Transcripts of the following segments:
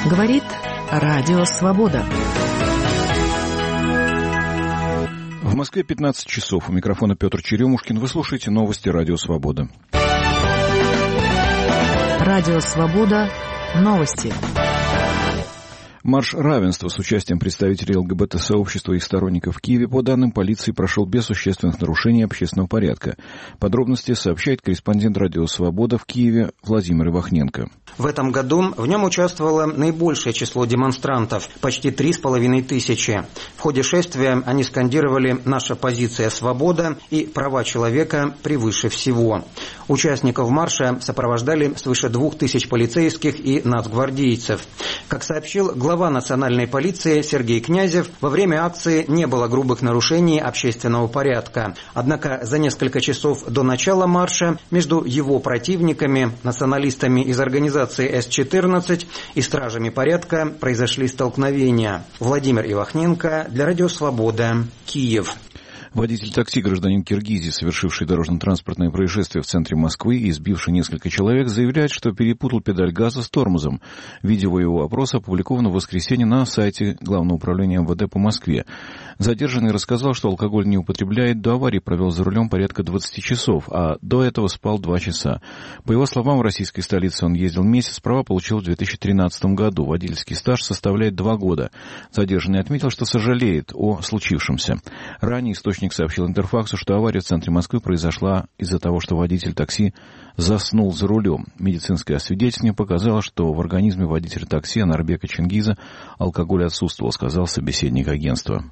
Говорит Радио Свобода. В Москве 15 часов. У микрофона Петр Черемушкин. Вы слушаете новости Радио Свобода. Радио Свобода. Новости. Марш равенства с участием представителей ЛГБТ-сообщества и их сторонников в Киеве, по данным полиции, прошел без существенных нарушений общественного порядка. Подробности сообщает корреспондент Радио Свобода в Киеве Владимир Ивахненко. В этом году в нем участвовало наибольшее число демонстрантов – почти 3500. В ходе шествия они скандировали «Наша позиция – свобода» и «Права человека превыше всего». Участников марша сопровождали свыше 2000 полицейских и нацгвардейцев. Как сообщил глава национальной полиции Сергей Князев, во время акции не было грубых нарушений общественного порядка. Однако за несколько часов до начала марша между его противниками, националистами из организации С-14 и стражами порядка произошли столкновения. Владимир Ивахненко для Радио Свобода, Киев. Водитель такси, гражданин Киргизии, совершивший дорожно-транспортное происшествие в центре Москвы и сбивший несколько человек, заявляет, что перепутал педаль газа с тормозом. Видео его опроса опубликовано в воскресенье на сайте Главного управления МВД по Москве. Задержанный рассказал, что алкоголь не употребляет, до аварии провел за рулем порядка 20 часов, а до этого спал 2 часа. По его словам, в российской столице он ездил месяц, права получил в 2013 году. Водительский стаж составляет 2 года. Задержанный отметил, что сожалеет о случившемся. Ранее источник сообщил Интерфаксу, что авария в центре Москвы произошла из-за того, что водитель такси заснул за рулем. Медицинское освидетельствование показало, что в организме водителя такси Анарбека Чингиза алкоголь отсутствовал, сказал собеседник агентства.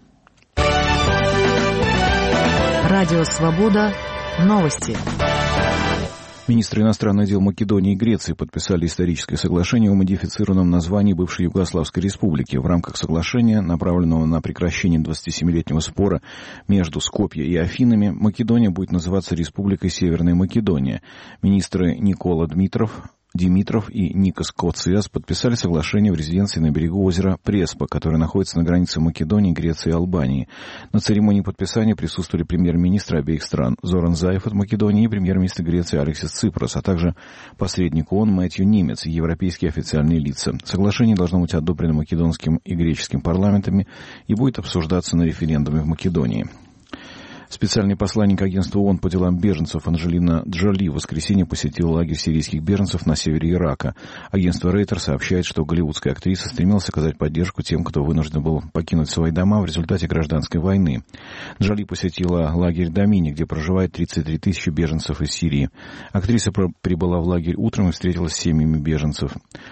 Радио Свобода. Новости. Министры иностранных дел Македонии и Греции подписали историческое соглашение о модифицированном названии бывшей Югославской республики. В рамках соглашения, направленного на прекращение 27-летнего спора между Скопье и Афинами, Македония будет называться Республикой Северная Македония. Министры Никола Димитров и Никос Коциас подписали соглашение в резиденции на берегу озера Преспа, которое находится на границе Македонии, Греции и Албании. На церемонии подписания присутствовали премьер-министры обеих стран Зоран Заев от Македонии и премьер-министр Греции Алексис Ципрас, а также посредник ООН Мэтью Нимец и европейские официальные лица. Соглашение должно быть одобрено македонским и греческим парламентами и будет обсуждаться на референдуме в Македонии. Специальный посланник агентства ООН по делам беженцев Анджелина Джоли в воскресенье посетила лагерь сирийских беженцев на севере Ирака. Агентство Рейтер сообщает, что голливудская актриса стремилась оказать поддержку тем, кто вынужден был покинуть свои дома в результате гражданской войны. Джоли посетила лагерь Домини, где проживает 33 тысячи беженцев из Сирии. Актриса прибыла в лагерь утром и встретилась с семьями беженцев.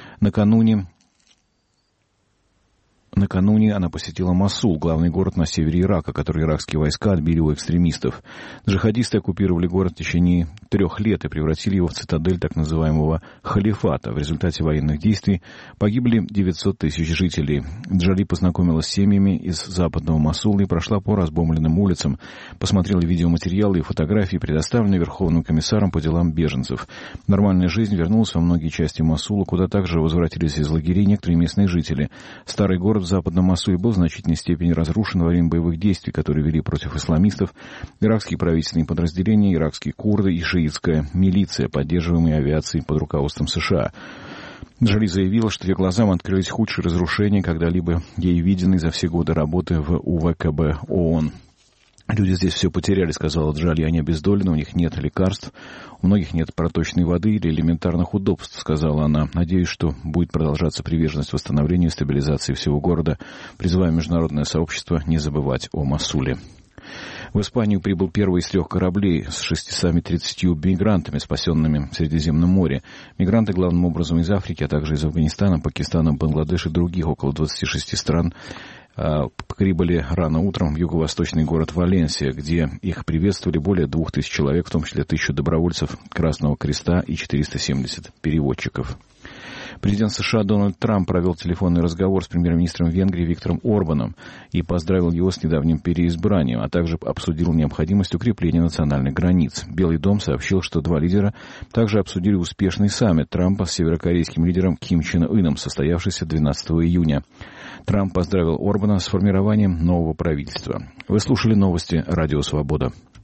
Накануне она посетила Мосул, главный город на севере Ирака, который иракские войска отбили у экстремистов. Джихадисты оккупировали город в течение 3 лет и превратили его в цитадель так называемого халифата. В результате военных действий погибли 900 тысяч жителей. Джоли познакомилась с семьями из западного Мосула и прошла по разбомбленным улицам, посмотрела видеоматериалы и фотографии, предоставленные Верховным комиссаром по делам беженцев. Нормальная жизнь вернулась во многие части Мосула, куда также возвратились из лагерей некоторые местные жители. Старый город в западном Мосуле был в значительной степени разрушен во время боевых действий, которые вели против исламистов, иракские правительственные подразделения, иракские курды и шиитская милиция, поддерживаемые авиацией под руководством США. Джоли заявила, что ее глазам открылись худшие разрушения, когда-либо ей виденные за все годы работы в УВКБ ООН. «Люди здесь все потеряли», — сказала Джоли, — «они обездолены, у них нет лекарств, у многих нет проточной воды или элементарных удобств», — сказала она. «Надеюсь, что будет продолжаться приверженность восстановлению и стабилизации всего города. Призываем международное сообщество не забывать о Мосуле». В Испанию прибыл первый из 3 кораблей с 630 мигрантами, спасенными в Средиземном море. Мигранты главным образом из Африки, а также из Афганистана, Пакистана, Бангладеш и других около 26 стран прибыли рано утром в юго-восточный город Валенсия, где их приветствовали более 2000 человек, в том числе 1000 добровольцев Красного Креста и 470 переводчиков. Президент США Дональд Трамп провел телефонный разговор с премьер-министром Венгрии Виктором Орбаном и поздравил его с недавним переизбранием, а также обсудил необходимость укрепления национальных границ. Белый дом сообщил, что 2 лидера также обсудили успешный саммит Трампа с северокорейским лидером Ким Чен Ыном, состоявшийся 12 июня. Трамп поздравил Орбана с формированием нового правительства. Вы слушали новости Радио Свобода.